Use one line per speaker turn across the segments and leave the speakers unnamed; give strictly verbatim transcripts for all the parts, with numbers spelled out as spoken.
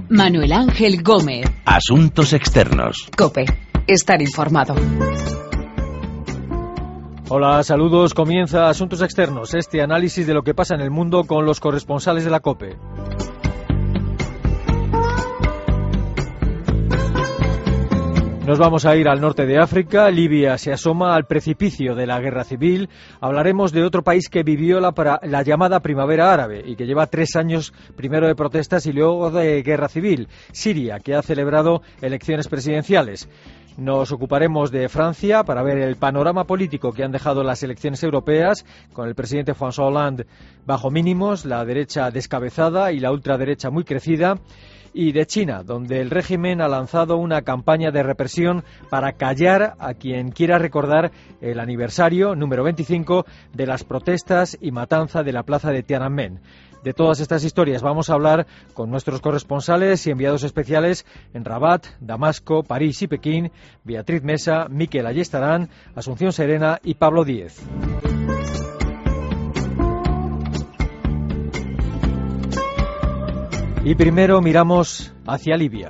Manuel Ángel Gómez.
Asuntos externos.
COPE. Estar informado.
Hola, saludos. Comienza Asuntos Externos, este análisis de lo que pasa en el mundo con los corresponsales de la COPE. Nos vamos a ir al norte de África. Libia se asoma al precipicio de la guerra civil. Hablaremos de otro país que vivió la, la llamada primavera árabe y que lleva tres años primero de protestas y luego de guerra civil. Siria, que ha celebrado elecciones presidenciales. Nos ocuparemos de Francia para ver el panorama político que han dejado las elecciones europeas, con el presidente François Hollande bajo mínimos, la derecha descabezada y la ultraderecha muy crecida. Y de China, donde el régimen ha lanzado una campaña de represión para callar a quien quiera recordar el aniversario número veinticinco de las protestas y matanza de la plaza de Tiananmen. De todas estas historias vamos a hablar con nuestros corresponsales y enviados especiales en Rabat, Damasco, París y Pekín, Beatriz Mesa, Miquel Ayestarán, Asunción Serena y Pablo Díez. Y primero miramos hacia Libia.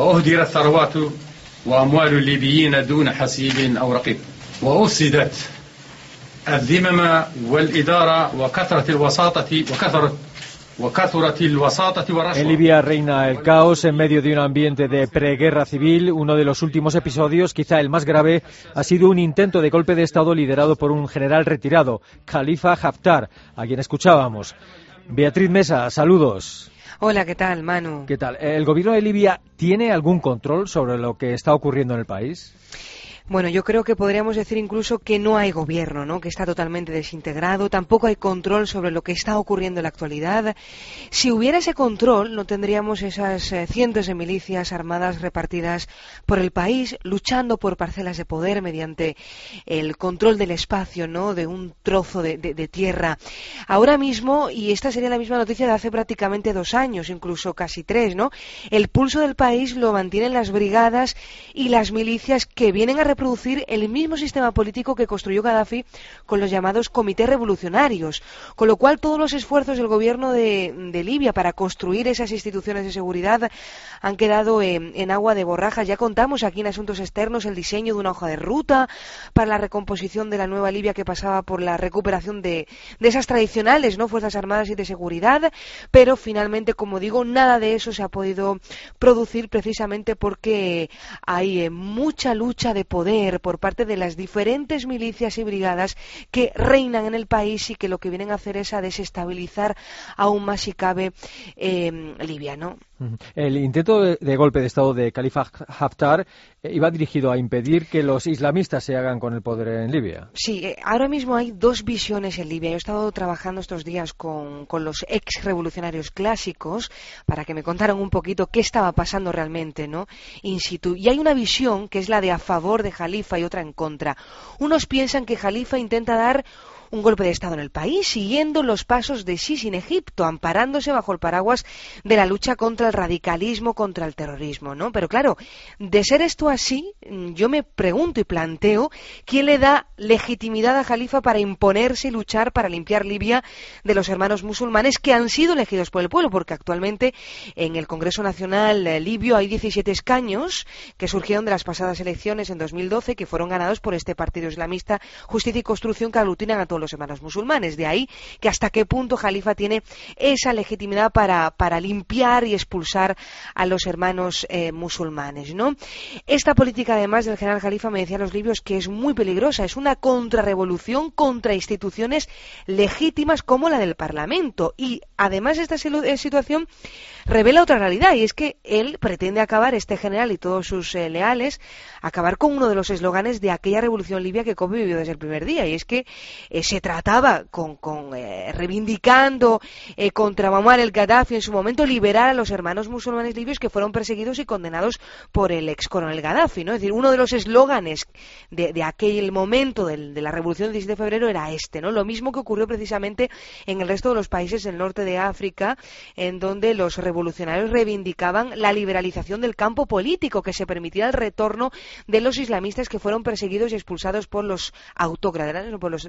En Libia reina el caos en medio de un ambiente de preguerra civil. Uno de los últimos episodios, quizá el más grave, ha sido un intento de golpe de Estado liderado por un general retirado, Khalifa Haftar, a quien escuchábamos. Beatriz Mesa, saludos.
Hola, ¿qué tal, Manu?
¿Qué tal? ¿El gobierno de Libia tiene algún control sobre lo que está ocurriendo en el país?
Bueno, yo creo que podríamos decir incluso que no hay gobierno, ¿no? Que está totalmente desintegrado, tampoco hay control sobre lo que está ocurriendo en la actualidad. Si hubiera ese control, no tendríamos esas eh, cientos de milicias armadas repartidas por el país, luchando por parcelas de poder mediante el control del espacio, ¿no? De un trozo de, de, de tierra. Ahora mismo, y esta sería la misma noticia de hace prácticamente dos años, incluso casi tres, ¿no? El pulso del país lo mantienen las brigadas y las milicias que vienen a reproducir el mismo sistema político que construyó Gaddafi con los llamados comités revolucionarios, con lo cual todos los esfuerzos del gobierno de, de Libia para construir esas instituciones de seguridad han quedado en, en agua de borrajas. Ya contamos aquí en Asuntos Externos el diseño de una hoja de ruta para la recomposición de la nueva Libia que pasaba por la recuperación de, de esas tradicionales, ¿no?, fuerzas armadas y de seguridad, pero finalmente, como digo, nada de eso se ha podido producir precisamente porque hay eh, mucha lucha de poder por parte de las diferentes milicias y brigadas que reinan en el país y que lo que vienen a hacer es a desestabilizar aún más, si cabe, eh, Libia, ¿no?
El intento de, de golpe de Estado de Khalifa Haftar eh, iba dirigido a impedir que los islamistas se hagan con el poder en Libia.
Sí, eh, ahora mismo hay dos visiones en Libia. Yo he estado trabajando estos días con, con los ex revolucionarios clásicos para que me contaran un poquito qué estaba pasando realmente, ¿no?, in situ. Y hay una visión que es la de a favor de Khalifa y otra en contra. Unos piensan que Khalifa intenta dar un golpe de Estado en el país, siguiendo los pasos de Sisi en Egipto, amparándose bajo el paraguas de la lucha contra el radicalismo, contra el terrorismo, ¿no? Pero claro, de ser esto así, yo me pregunto y planteo quién le da legitimidad a Khalifa para imponerse y luchar para limpiar Libia de los hermanos musulmanes que han sido elegidos por el pueblo, porque actualmente en el Congreso Nacional eh, libio hay diecisiete escaños que surgieron de las pasadas elecciones en dos mil doce, que fueron ganados por este partido islamista Justicia y Construcción, que aglutinan a todos los hermanos musulmanes. De ahí que hasta qué punto Khalifa tiene esa legitimidad para, para limpiar y expulsar a los hermanos eh, musulmanes, ¿no? Esta política, además del general Khalifa, me decían los libios que es muy peligrosa, es una contrarrevolución contra instituciones legítimas como la del Parlamento, y además esta situación revela otra realidad, y es que él pretende acabar, este general y todos sus eh, leales, acabar con uno de los eslóganes de aquella revolución libia que Kobe vivió desde el primer día, y es que eh, se trataba con, con eh, reivindicando eh, contra Muammar el-Gaddafi en su momento liberar a los hermanos musulmanes libios que fueron perseguidos y condenados por el ex coronel Gaddafi, ¿no? Es decir, uno de los eslóganes de, de aquel momento del, de la revolución del diecisiete de febrero era este, ¿no? Lo mismo que ocurrió precisamente en el resto de los países del norte de África, en donde los revolucionarios reivindicaban la liberalización del campo político, que se permitiera el retorno de los islamistas que fueron perseguidos y expulsados por los autócratas, por los dictadores.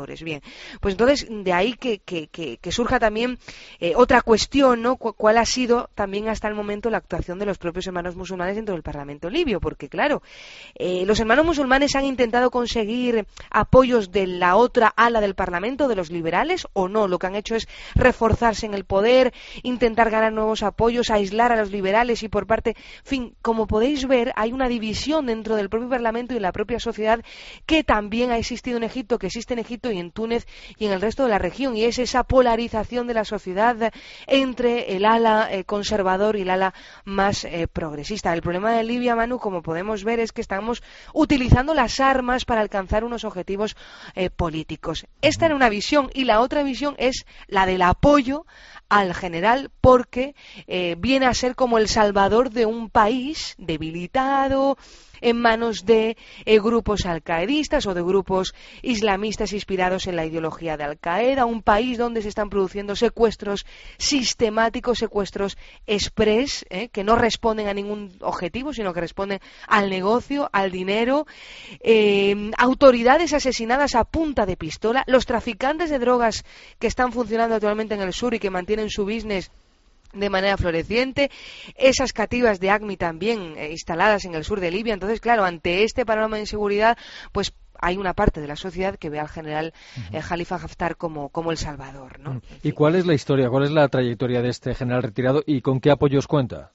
conservadores. Bien, pues entonces de ahí que, que, que, que surja también eh, otra cuestión, ¿no? Cu ¿Cuál ha sido también hasta el momento la actuación de los propios hermanos musulmanes dentro del Parlamento libio? Porque claro, eh, los hermanos musulmanes han intentado conseguir apoyos de la otra ala del Parlamento, de los liberales, o no. Lo que han hecho es reforzarse en el poder, intentar ganar nuevos apoyos, aislar a los liberales y por parte, en fin, como podéis ver, hay una división dentro del propio Parlamento y en la propia sociedad que también ha existido en Egipto, que existe en Egipto y en Túnez y en el resto de la región, y es esa polarización de la sociedad entre el ala eh, conservador y el ala más eh, progresista. El problema de Libia, Manu, como podemos ver, es que estamos utilizando las armas para alcanzar unos objetivos eh, políticos. Esta era una visión, y la otra visión es la del apoyo al general, porque eh, viene a ser como el salvador de un país debilitado, en manos de eh, grupos alcaedistas o de grupos islamistas inspirados en la ideología de Al-Qaeda, un país donde se están produciendo secuestros sistemáticos, secuestros express, eh, que no responden a ningún objetivo, sino que responden al negocio, al dinero, eh, autoridades asesinadas a punta de pistola, los traficantes de drogas que están funcionando actualmente en el sur y que mantienen su business de manera floreciente, esas cativas de A C M I también eh, instaladas en el sur de Libia. Entonces, claro, ante este panorama de inseguridad, pues hay una parte de la sociedad que ve al general uh-huh. eh, Khalifa Haftar como, como el salvador, ¿no?
¿Y cuál es la historia, cuál es la trayectoria de este general retirado y con qué apoyos cuenta?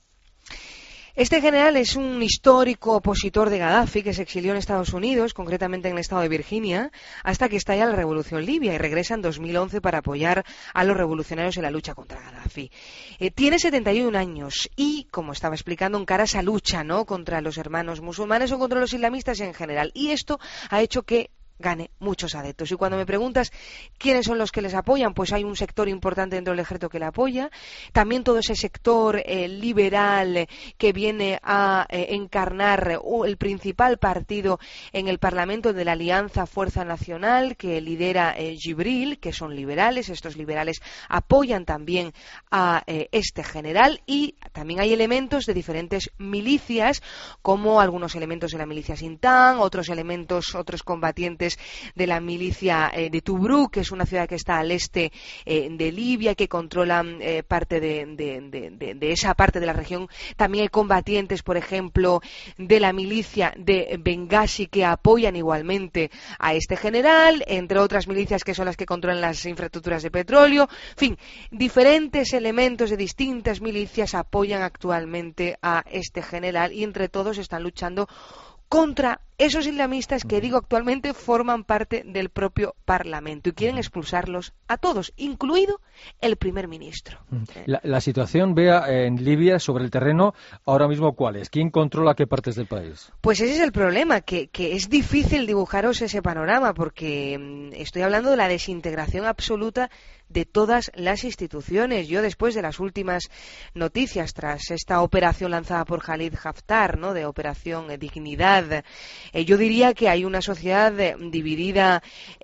Este general es un histórico opositor de Gaddafi que se exilió en Estados Unidos, concretamente en el estado de Virginia, hasta que estalla la revolución libia y regresa en dos mil once para apoyar a los revolucionarios en la lucha contra Gaddafi. Eh, tiene setenta y un años y, como estaba explicando, encara esa lucha, ¿no?, contra los hermanos musulmanes o contra los islamistas en general. Y esto ha hecho que gane muchos adeptos. Y cuando me preguntas quiénes son los que les apoyan, pues hay un sector importante dentro del ejército que le apoya, también todo ese sector eh, liberal eh, que viene a eh, encarnar uh, el principal partido en el Parlamento de la Alianza Fuerza Nacional, que lidera eh, Jibril, que son liberales. Estos liberales apoyan también a eh, este general, y también hay elementos de diferentes milicias, como algunos elementos de la milicia Sintán, otros elementos, otros combatientes de la milicia eh, de Tobruk, que es una ciudad que está al este eh, de Libia, que controla eh, parte de, de, de, de, de esa parte de la región. También hay combatientes, por ejemplo, de la milicia de Benghazi, que apoyan igualmente a este general, entre otras milicias que son las que controlan las infraestructuras de petróleo. En fin, diferentes elementos de distintas milicias apoyan actualmente a este general, y entre todos están luchando contra esos islamistas que, digo, actualmente forman parte del propio Parlamento y quieren expulsarlos a todos, incluido el primer ministro.
La, la situación, Bea, en Libia, sobre el terreno, ahora mismo, ¿cuál es? ¿Quién controla qué partes del país?
Pues ese es el problema, que, que es difícil dibujaros ese panorama, porque mmm, estoy hablando de la desintegración absoluta de todas las instituciones. Yo, después de las últimas noticias, tras esta operación lanzada por Khalid Haftar, ¿no?, de Operación eh, Dignidad, eh, yo diría que hay una sociedad eh, dividida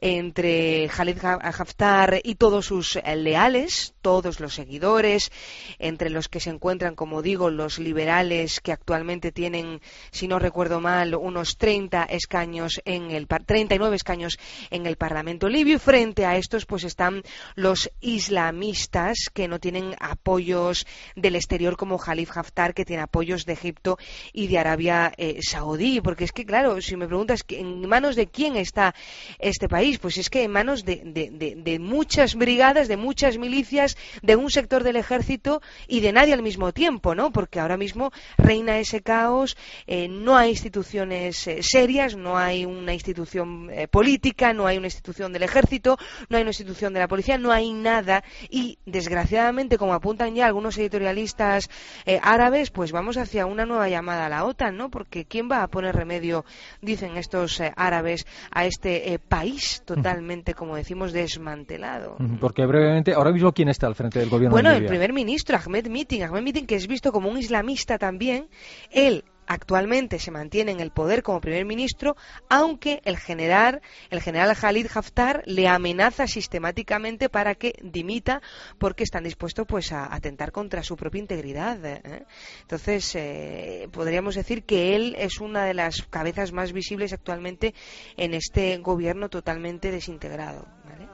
entre Khalid Haftar y todos sus eh, leales, todos los seguidores, entre los que se encuentran, como digo, los liberales, que actualmente tienen, si no recuerdo mal, unos treinta escaños en el treinta y nueve escaños en el Parlamento libio, y frente a estos pues están los islamistas, que no tienen apoyos del exterior como Khalid Haftar, que tiene apoyos de Egipto y de Arabia eh, Saudí. Porque es que, claro, si me preguntas en manos de quién está este país, pues es que en manos de, de, de, de muchas brigadas, de muchas milicias, de un sector del ejército y de nadie al mismo tiempo, ¿no? Porque ahora mismo reina ese caos, eh, no hay instituciones eh, serias, no hay una institución eh, política, no hay una institución del ejército, no hay una institución de la policía, no hay nada, y desgraciadamente, como apuntan ya algunos editorialistas eh, árabes, pues vamos hacia una nueva llamada a la OTAN, ¿no? Porque ¿quién va a poner remedio, dicen estos eh, árabes, a este eh, país totalmente, como decimos, desmantelado?
Porque brevemente, ahora mismo, ¿quién está al frente del gobierno
Bueno,
de
el
Libia?
primer ministro, Ahmed Mitin, Ahmed Mitin, que es visto como un islamista también. Él actualmente se mantiene en el poder como primer ministro, aunque el general, el general Khalid Haftar le amenaza sistemáticamente para que dimita porque están dispuestos pues a atentar contra su propia integridad, ¿eh? Entonces eh, podríamos decir que él es una de las cabezas más visibles actualmente en este gobierno totalmente desintegrado, ¿vale?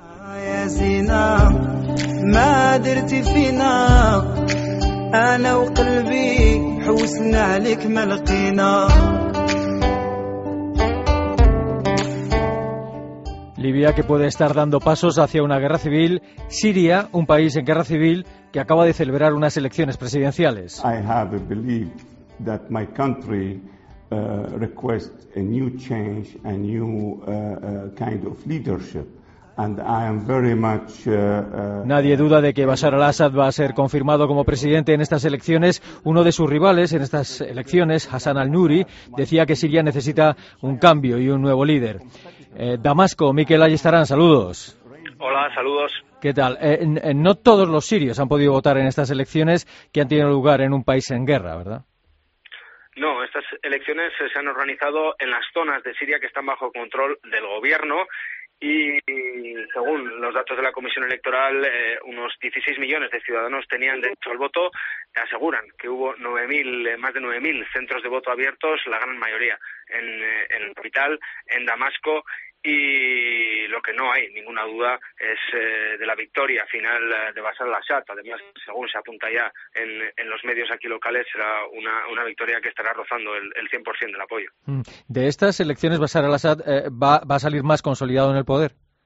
Libia, que puede estar dando pasos hacia una guerra civil. Siria, un país en guerra civil que acaba de celebrar unas elecciones presidenciales.
I have believed that my country uh, requests a new change, a new uh, uh, kind of leadership. And I am very much, uh, uh,
Nadie duda de que Bashar al-Assad va a ser confirmado como presidente en estas elecciones. Uno de sus rivales en estas elecciones, Hassan al-Nuri, decía que Siria necesita un cambio y un nuevo líder. Eh, Damasco, Miquel Ayestarán, saludos.
Hola, saludos.
¿Qué tal? Eh, eh, no todos los sirios han podido votar en estas elecciones que han tenido lugar en un país en guerra, ¿verdad?
No, estas elecciones se han organizado en las zonas de Siria que están bajo control del gobierno. Y según los datos de la Comisión Electoral, eh, unos dieciséis millones de ciudadanos tenían derecho al voto. Aseguran que hubo nueve mil, eh, más de nueve mil centros de voto abiertos, la gran mayoría en, eh, en la capital, en Damasco. Y lo que no hay ninguna duda es eh, de la victoria final de Bashar al-Assad. Además, según se apunta ya en, en los medios aquí locales, será una, una victoria que estará rozando el, el cien por ciento del apoyo.
¿De estas elecciones Bashar al-Assad eh, va, va a salir más consolidado en el poder?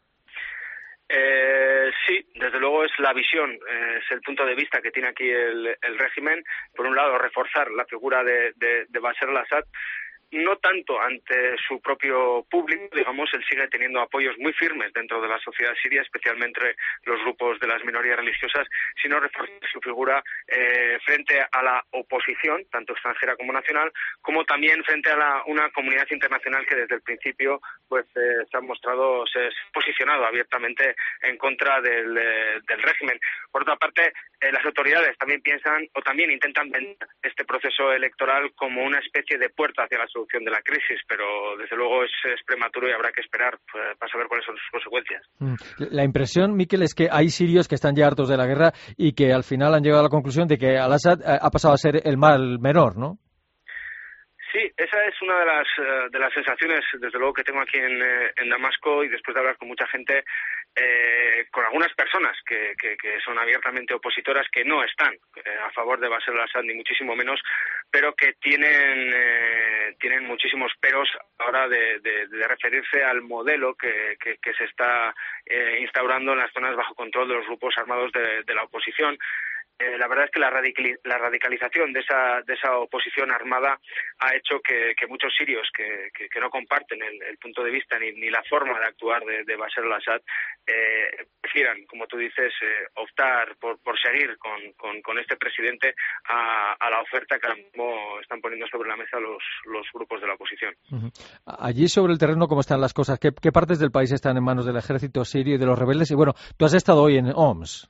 Eh, sí, desde luego es la visión, eh, es el punto de vista que tiene aquí el, el régimen. Por un lado, reforzar la figura de, de, de Bashar al-Assad, no tanto ante su propio público, digamos, él sigue teniendo apoyos muy firmes dentro de la sociedad siria, especialmente entre los grupos de las minorías religiosas, sino reforzar su figura eh, frente a la oposición, tanto extranjera como nacional, como también frente a la, una comunidad internacional que desde el principio pues eh, se ha mostrado, se ha posicionado abiertamente en contra del, eh, del régimen. Por otra parte, eh, las autoridades también piensan o también intentan vender este proceso electoral como una especie de puerta hacia la solución de la crisis, pero desde luego es, es prematuro y habrá que esperar pues, para saber cuáles son sus consecuencias.
La impresión, Miquel, es que hay sirios que están ya hartos de la guerra y que al final han llegado a la conclusión de que al-Assad ha pasado a ser el mal menor, ¿no?
Sí, esa es una de las de las sensaciones, desde luego, que tengo aquí en, en Damasco, y después de hablar con mucha gente, eh, con algunas personas que, que, que son abiertamente opositoras, que no están eh, a favor de Bashar al-Assad, ni muchísimo menos, pero que tienen eh, tienen muchísimos peros ahora de, de, de referirse al modelo que, que, que se está eh, instaurando en las zonas bajo control de los grupos armados de, de la oposición. Eh, la verdad es que la, radical, la radicalización de esa de esa oposición armada ha hecho que, que muchos sirios que, que, que no comparten el, el punto de vista ni, ni la forma de actuar de, de Bashar al-Assad eh, prefieran, como tú dices, eh, optar por, por seguir con, con, con este presidente a, a la oferta que ahora mismo están poniendo sobre la mesa los, los grupos de la oposición.
Uh-huh. Allí sobre el terreno, ¿cómo están las cosas? ¿Qué, ¿Qué partes del país están en manos del ejército sirio y de los rebeldes? Y bueno, tú has estado hoy en Homs.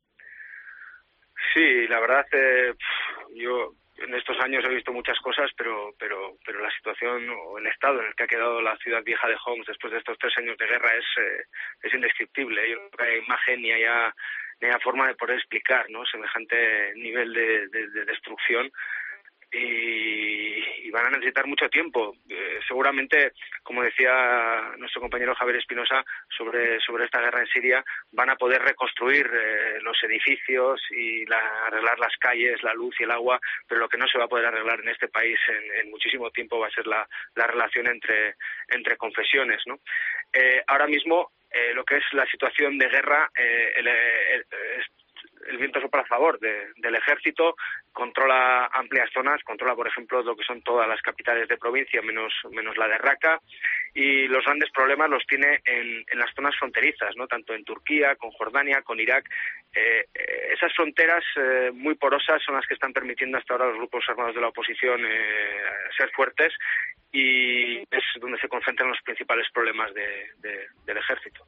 Sí, la verdad, eh, yo en estos años he visto muchas cosas, pero pero pero la situación o el estado en el que ha quedado la ciudad vieja de Homs después de estos tres años de guerra es eh, es indescriptible. Yo no hay imagen ni haya, ni haya forma de poder explicar, ¿no?, semejante nivel de, de, de destrucción. Y, y van a necesitar mucho tiempo. Eh, seguramente, como decía nuestro compañero Javier Espinosa sobre sobre esta guerra en Siria, van a poder reconstruir eh, los edificios y la, arreglar las calles, la luz y el agua, pero lo que no se va a poder arreglar en este país en, en muchísimo tiempo va a ser la, la relación entre entre confesiones, ¿no? Eh, ahora mismo, eh, lo que es la situación de guerra, eh, el, el, el, el viento sopla a favor de, del ejército, controla amplias zonas, controla, por ejemplo, lo que son todas las capitales de provincia, menos menos la de Raqqa, y los grandes problemas los tiene en, en las zonas fronterizas, ¿no?, tanto en Turquía, con Jordania, con Irak. Eh, eh, esas fronteras eh, muy porosas son las que están permitiendo hasta ahora a los grupos armados de la oposición eh, ser fuertes, y es donde se concentran los principales problemas de, de, del ejército.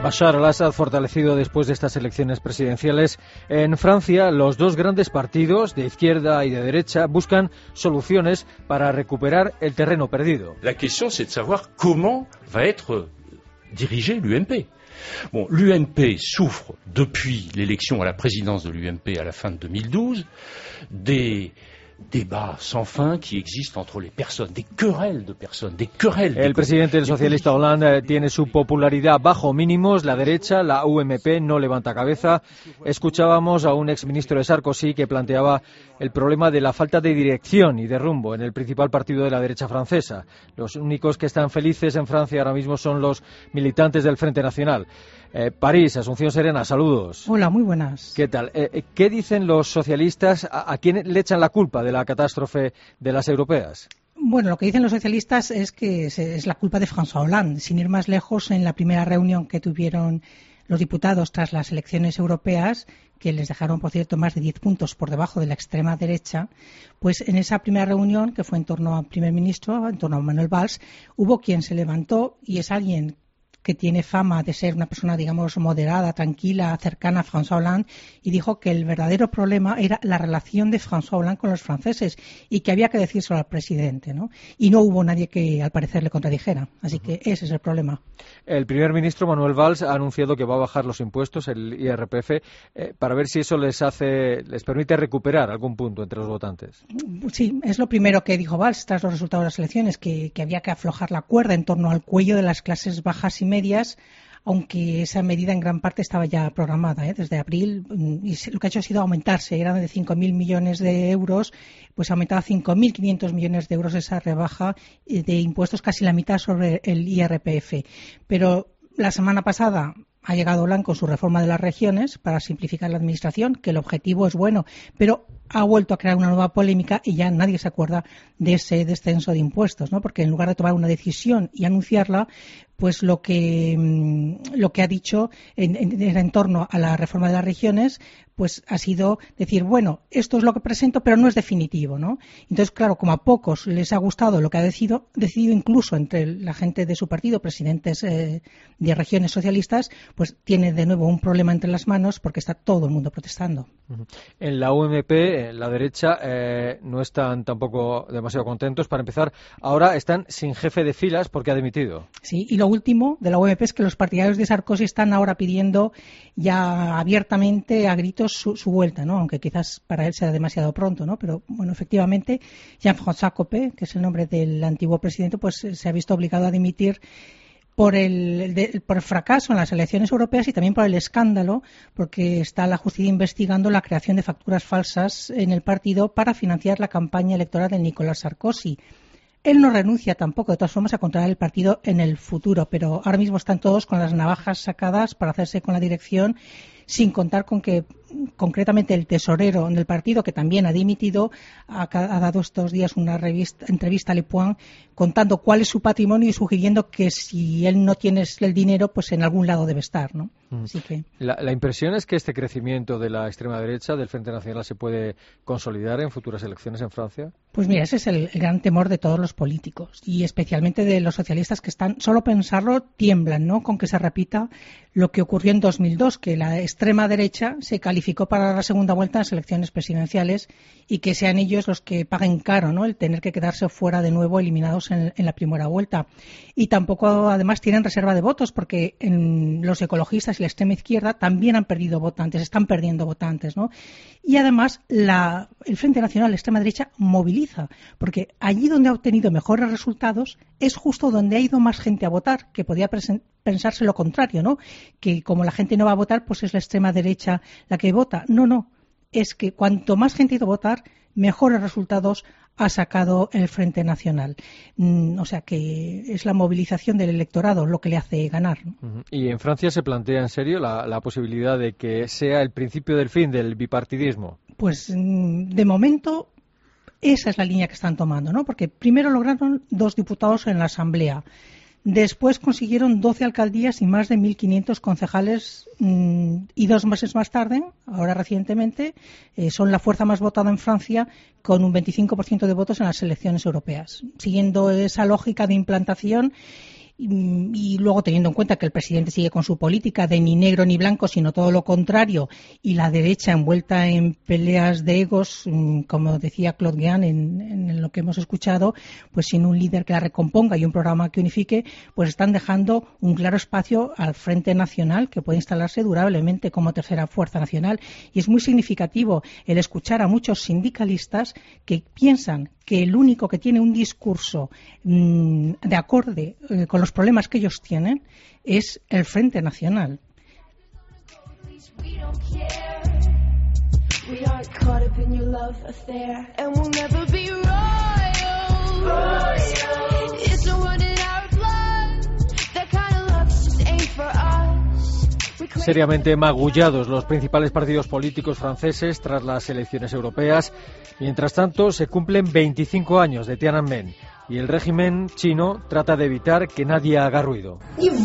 Bashar al-Assad fortalecido después de estas elecciones presidenciales. En Francia, los dos grandes partidos, de izquierda y de derecha, buscan soluciones para recuperar el terreno perdido.
La question c'est de savoir comment va être dirigé l'U M P. Bon, l'U M P souffre depuis l'élection à la présidence de l'U M P à la fin de deux mille douze des débat sans fin qui existe entre les personnes, des querelles de personnes, des querelles.
El presidente del socialista Hollande tiene su popularidad bajo mínimos. La derecha, la U M P, no levanta cabeza. Escuchábamos a un exministro de Sarkozy que planteaba el problema de la falta de dirección y de rumbo en el principal partido de la derecha francesa. Los únicos que están felices en Francia ahora mismo son los militantes del Frente Nacional. Eh, París, Asunción Serena, saludos.
Hola, muy buenas.
¿Qué tal? Eh, ¿Qué dicen los socialistas? ¿A, a quién le echan la culpa de la catástrofe de las europeas?
Bueno, lo que dicen los socialistas es que es la culpa de François Hollande. Sin ir más lejos, en la primera reunión que tuvieron los diputados tras las elecciones europeas, que les dejaron, por cierto, más de diez puntos por debajo de la extrema derecha, pues en esa primera reunión, que fue en torno al primer ministro, en torno a Manuel Valls, hubo quien se levantó y es alguien que tiene fama de ser una persona, digamos, moderada, tranquila, cercana a François Hollande, y dijo que el verdadero problema era la relación de François Hollande con los franceses y que había que decírselo al presidente, ¿no? Y no hubo nadie que, al parecer, le contradijera. Así que ese es el problema.
El primer ministro, Manuel Valls, ha anunciado que va a bajar los impuestos, el I R P F, eh, para ver si eso les hace, les permite recuperar algún punto entre los votantes.
Sí, es lo primero que dijo Valls tras los resultados de las elecciones, que, que había que aflojar la cuerda en torno al cuello de las clases bajas y medias, aunque esa medida en gran parte estaba ya programada ¿eh? desde abril, y lo que ha hecho ha sido aumentarse, era de cinco mil millones de euros, pues ha aumentado a cinco mil quinientos millones de euros esa rebaja de impuestos, casi la mitad sobre el I R P F. Pero la semana pasada ha llegado Hollande con su reforma de las regiones para simplificar la administración, que el objetivo es bueno, pero ha vuelto a crear una nueva polémica y ya nadie se acuerda de ese descenso de impuestos, ¿no? Porque en lugar de tomar una decisión y anunciarla, pues lo que lo que ha dicho en, en, en torno a la reforma de las regiones, pues ha sido decir, bueno, esto es lo que presento, pero no es definitivo, ¿no? Entonces, claro, como a pocos les ha gustado lo que ha decidido, decidido incluso entre la gente de su partido, presidentes eh, de regiones socialistas, pues tiene de nuevo un problema entre las manos porque está todo el mundo protestando.
En la U M P, en la derecha, eh, no están tampoco demasiado contentos. Para empezar, ahora están sin jefe de filas porque ha dimitido.
Sí, y lo último de la U M P es que los partidarios de Sarkozy están ahora pidiendo ya abiertamente a gritos su, su vuelta, ¿no? Aunque quizás para él sea demasiado pronto, ¿no? Pero bueno, efectivamente, Jean-François Copé, que es el nombre del antiguo presidente, pues se ha visto obligado a dimitir por el, de, por el fracaso en las elecciones europeas y también por el escándalo, porque está la justicia investigando la creación de facturas falsas en el partido para financiar la campaña electoral de Nicolas Sarkozy. Él no renuncia tampoco, de todas formas, a controlar el partido en el futuro, pero ahora mismo están todos con las navajas sacadas para hacerse con la dirección, sin contar con que concretamente el tesorero del partido, que también ha dimitido, ha, ha dado estos días una revista, entrevista a Le Point contando cuál es su patrimonio y sugiriendo que si él no tiene el dinero, pues en algún lado debe estar, ¿no? Mm. Así que...
la, la impresión es que este crecimiento de la extrema derecha, del Frente Nacional, se puede consolidar en futuras elecciones en Francia.
Pues mira, ese es el, el gran temor de todos los políticos y especialmente de los socialistas que están, solo pensarlo, tiemblan, ¿no? Con que se repita lo que ocurrió en dos mil dos, que la extrema derecha se calificó para la segunda vuelta en las elecciones presidenciales y que sean ellos los que paguen caro, ¿no? El tener que quedarse fuera de nuevo, eliminados en, en la primera vuelta. Y tampoco, además, tienen reserva de votos porque en los ecologistas y la extrema izquierda también han perdido votantes, están perdiendo votantes, ¿no? Y además, la, el Frente Nacional, la extrema derecha, moviliza, porque allí donde ha obtenido mejores resultados es justo donde ha ido más gente a votar, que podía presen- pensarse lo contrario, ¿no? Que como la gente no va a votar, pues es la extrema derecha la que vota. No, no. Es que cuanto más gente ha ido a votar, mejores resultados ha sacado el Frente Nacional. Mm, o sea que es la movilización del electorado lo que le hace ganar, ¿no?
Uh-huh. ¿Y en Francia se plantea en serio la, la posibilidad de que sea el principio del fin del bipartidismo?
Pues mm, de momento esa es la línea que están tomando, ¿no? Porque primero lograron dos diputados en la Asamblea. Después consiguieron doce alcaldías y más de mil quinientos concejales mmm, y dos meses más tarde, ahora recientemente, eh, son la fuerza más votada en Francia con un veinticinco por ciento de votos en las elecciones europeas. Siguiendo esa lógica de implantación y, y luego teniendo en cuenta que el presidente sigue con su política de ni negro ni blanco, sino todo lo contrario, y la derecha envuelta en peleas de egos, como decía Claude Guéant en, en lo que hemos escuchado, pues sin un líder que la recomponga y un programa que unifique, pues están dejando un claro espacio al Frente Nacional, que puede instalarse durablemente como tercera fuerza nacional. Y es muy significativo el escuchar a muchos sindicalistas que piensan que el único que tiene un discurso mmm, de acorde eh, con los problemas que ellos tienen es el Frente Nacional.
Seriamente magullados los principales partidos políticos franceses tras las elecciones europeas. Mientras tanto, se cumplen veinticinco años de Tiananmen y el régimen chino trata de evitar que nadie haga ruido.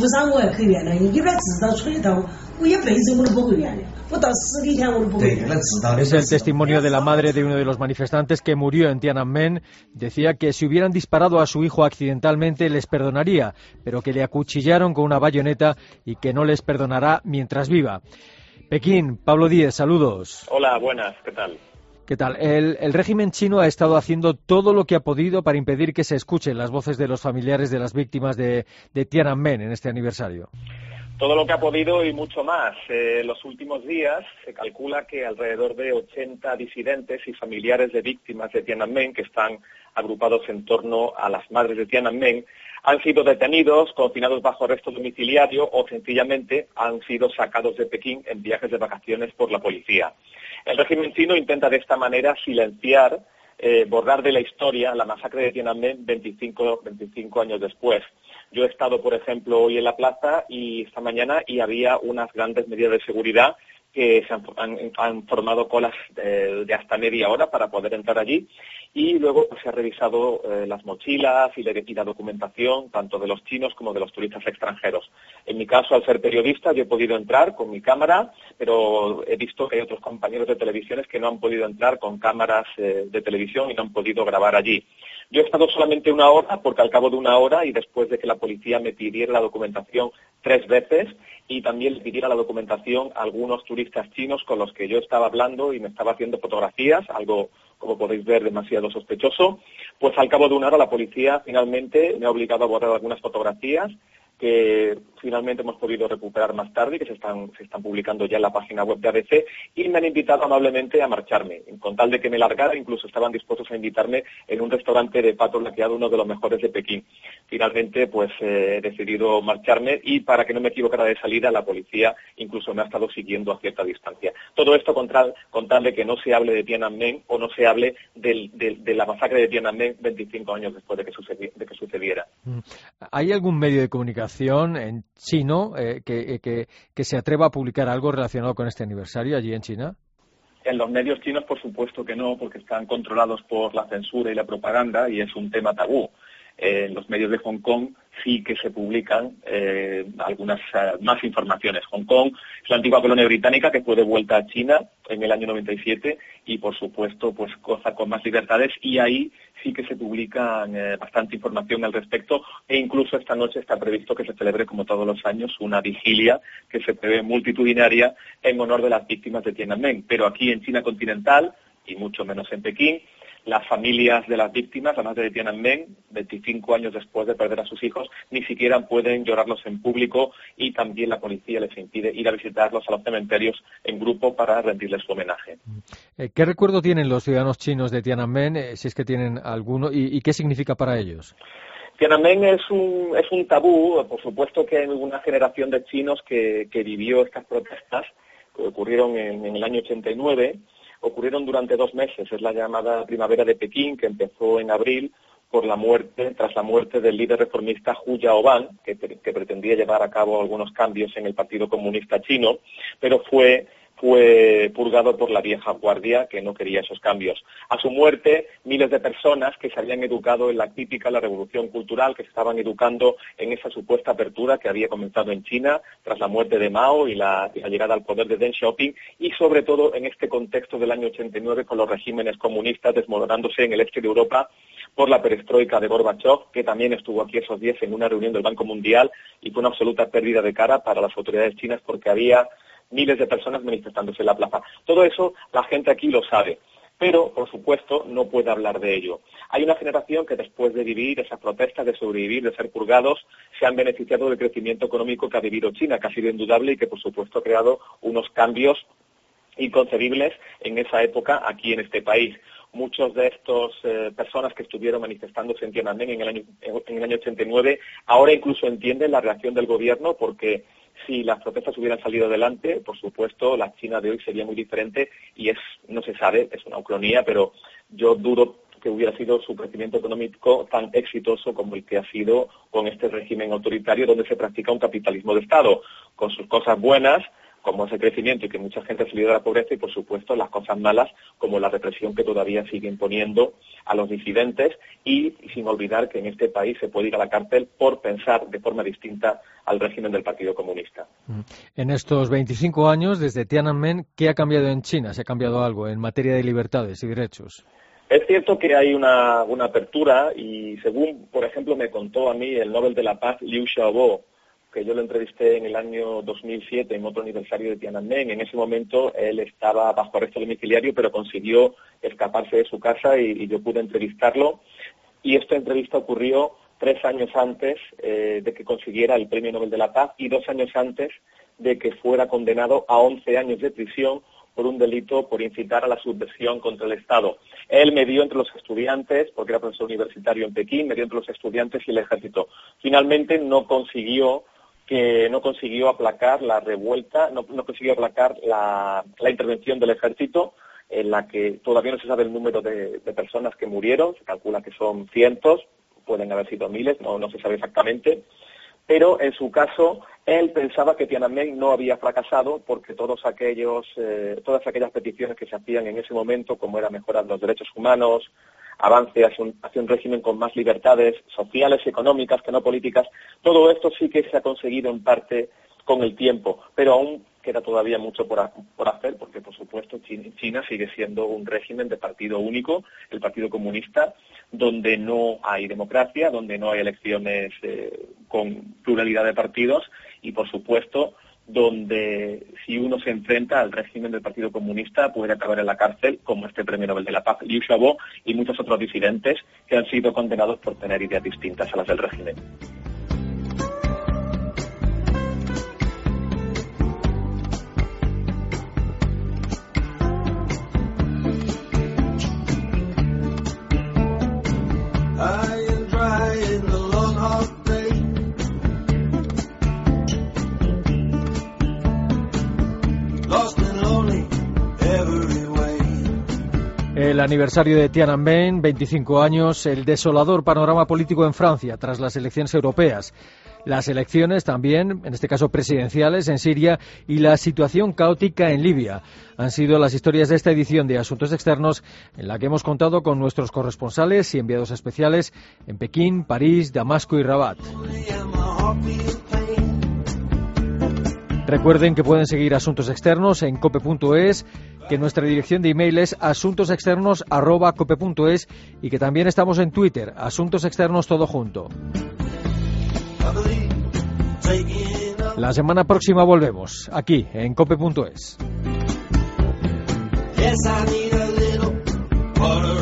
Es el testimonio de la madre de uno de los manifestantes que murió en Tiananmen. Decía que si hubieran disparado a su hijo accidentalmente les perdonaría, pero que le acuchillaron con una bayoneta y que no les perdonará mientras viva. Pekín, Pablo Díez, saludos.
Hola, buenas, ¿qué tal?
¿Qué tal? El, el régimen chino ha estado haciendo todo lo que ha podido para impedir que se escuchen las voces de los familiares de las víctimas de, de Tiananmen en este aniversario.
Todo lo que ha podido y mucho más. En eh, los últimos días se calcula que alrededor de ochenta disidentes y familiares de víctimas de Tiananmen, que están agrupados en torno a las madres de Tiananmen, han sido detenidos, confinados bajo arresto domiciliario o sencillamente han sido sacados de Pekín en viajes de vacaciones por la policía. El régimen chino intenta de esta manera silenciar, eh, borrar de la historia la masacre de Tiananmen veinticinco, veinticinco años después. Yo he estado, por ejemplo, hoy en la plaza y esta mañana y había unas grandes medidas de seguridad que se han, han, han formado colas de, de hasta media hora para poder entrar allí y luego pues, se ha revisado eh, las mochilas y la, y la documentación tanto de los chinos como de los turistas extranjeros. En mi caso, al ser periodista, yo he podido entrar con mi cámara, pero he visto que hay otros compañeros de televisiones que no han podido entrar con cámaras eh, de televisión y no han podido grabar allí. Yo he estado solamente una hora, porque al cabo de una hora y después de que la policía me pidiera la documentación tres veces y también le pidiera la documentación a algunos turistas chinos con los que yo estaba hablando y me estaba haciendo fotografías, algo, como podéis ver, demasiado sospechoso, pues al cabo de una hora la policía finalmente me ha obligado a borrar algunas fotografías que finalmente hemos podido recuperar más tarde y que se están, se están publicando ya en la página web de A B C, y me han invitado amablemente a marcharme. Con tal de que me largara, incluso estaban dispuestos a invitarme en un restaurante de pato laqueado, uno de los mejores de Pekín. Finalmente, pues eh, he decidido marcharme y para que no me equivocara de salida, la policía incluso me ha estado siguiendo a cierta distancia. Todo esto con tal, con tal de que no se hable de Tiananmen o no se hable del, del, de la masacre de Tiananmen veinticinco años después de que, sucedi- de que sucediera.
¿Hay algún medio de comunicación en chino eh, que, que, que se atreva a publicar algo relacionado con este aniversario allí en China?
En los medios chinos, por supuesto que no, porque están controlados por la censura y la propaganda y es un tema tabú. Eh, en los medios de Hong Kong sí que se publican eh, algunas uh, más informaciones. Hong Kong es la antigua colonia británica que fue devuelta a China en el año noventa y siete y, por supuesto, pues goza con más libertades y ahí sí que se publican eh, bastante información al respecto e incluso esta noche está previsto que se celebre, como todos los años, una vigilia que se prevé multitudinaria en honor de las víctimas de Tiananmen. Pero aquí en China continental, y mucho menos en Pekín, las familias de las víctimas, además de Tiananmen, veinticinco años después de perder a sus hijos, ni siquiera pueden llorarlos en público y también la policía les impide ir a visitarlos a los cementerios en grupo para rendirles su homenaje.
¿Qué recuerdo tienen los ciudadanos chinos de Tiananmen, eh, si es que tienen alguno, y, y qué significa para ellos?
Tiananmen es un, es un tabú. Por supuesto que hay una generación de chinos que, que vivió estas protestas que ocurrieron en, en el año ochenta y nueve. Ocurrieron durante dos meses, es la llamada Primavera de Pekín, que empezó en abril por la muerte, tras la muerte del líder reformista Hu Yaoban, que, que pretendía llevar a cabo algunos cambios en el Partido Comunista Chino, pero fue fue purgado por la vieja guardia que no quería esos cambios. A su muerte, miles de personas que se habían educado en la típica, la revolución cultural, que se estaban educando en esa supuesta apertura que había comenzado en China tras la muerte de Mao y la, y la llegada al poder de Deng Xiaoping, y sobre todo en este contexto del año ochenta y nueve con los regímenes comunistas desmoronándose en el este de Europa por la perestroika de Gorbachev, que también estuvo aquí esos días en una reunión del Banco Mundial, y fue una absoluta pérdida de cara para las autoridades chinas porque había miles de personas manifestándose en la plaza. Todo eso la gente aquí lo sabe, pero, por supuesto, no puede hablar de ello. Hay una generación que después de vivir esas protestas, de sobrevivir, de ser purgados, se han beneficiado del crecimiento económico que ha vivido China, que ha sido indudable y que, por supuesto, ha creado unos cambios inconcebibles en esa época aquí en este país. Muchos de estas eh, personas que estuvieron manifestándose en Tiananmen en el año, en el año ochenta y nueve ahora incluso entienden la reacción del gobierno, porque si las protestas hubieran salido adelante, por supuesto, la China de hoy sería muy diferente y es, no se sabe, es una ucronía, pero yo dudo que hubiera sido su crecimiento económico tan exitoso como el que ha sido con este régimen autoritario donde se practica un capitalismo de Estado, con sus cosas buenas, como ese crecimiento y que mucha gente ha salido de la pobreza, y por supuesto las cosas malas como la represión que todavía sigue imponiendo a los disidentes, y, y sin olvidar que en este país se puede ir a la cárcel por pensar de forma distinta al régimen del Partido Comunista.
En estos veinticinco años, desde Tiananmen, ¿qué ha cambiado en China? ¿Se ha cambiado algo en materia de libertades y derechos?
Es cierto que hay una, una apertura y según, por ejemplo, me contó a mí el Nobel de la Paz Liu Xiaobo, que yo lo entrevisté en el año dos mil siete, en otro aniversario de Tiananmen. En ese momento él estaba bajo arresto domiciliario, pero consiguió escaparse de su casa y, y yo pude entrevistarlo. Y esta entrevista ocurrió tres años antes eh, de que consiguiera el Premio Nobel de la Paz y dos años antes de que fuera condenado a once años de prisión por un delito por incitar a la subversión contra el Estado. Él medió entre los estudiantes, porque era profesor universitario en Pekín, medió entre los estudiantes y el ejército. Finalmente no consiguió que no consiguió aplacar la revuelta, no, no consiguió aplacar la, la intervención del ejército, en la que todavía no se sabe el número de, de personas que murieron, se calcula que son cientos, pueden haber sido miles, no, no se sabe exactamente, pero en su caso él pensaba que Tiananmen no había fracasado porque todos aquellos, eh, todas aquellas peticiones que se hacían en ese momento, como era mejorar los derechos humanos, avance hacia un, hacia un régimen con más libertades sociales y económicas que no políticas, todo esto sí que se ha conseguido en parte con el tiempo, pero aún queda todavía mucho por, a, por hacer, porque por supuesto China sigue siendo un régimen de partido único, el Partido Comunista, donde no hay democracia, donde no hay elecciones eh, con pluralidad de partidos y por supuesto donde si uno se enfrenta al régimen del Partido Comunista puede acabar en la cárcel, como este Premio Nobel de la Paz, Liu Xiaobo, y muchos otros disidentes que han sido condenados por tener ideas distintas a las del régimen.
El aniversario de Tiananmen, veinticinco años, el desolador panorama político en Francia tras las elecciones europeas, las elecciones también, en este caso presidenciales, en Siria y la situación caótica en Libia. Han sido las historias de esta edición de Asuntos Externos en la que hemos contado con nuestros corresponsales y enviados especiales en Pekín, París, Damasco y Rabat. Recuerden que pueden seguir Asuntos Externos en cope punto es, que nuestra dirección de email es asuntosexternos arroba cope punto es y que también estamos en Twitter, Asuntos Externos todo junto. La semana próxima volvemos, aquí, en cope punto es.